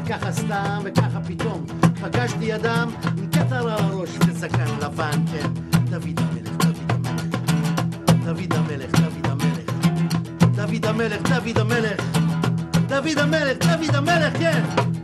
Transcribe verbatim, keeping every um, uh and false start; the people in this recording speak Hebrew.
וככה סתם וככה פתאום פגשתי אדם עם כתר על הראש וזקן לבן, כן, דוד המלך, דוד המלך, דוד המלך, דוד המלך, דוד המלך, דוד המלך, דוד המלך, דוד המלך, כן.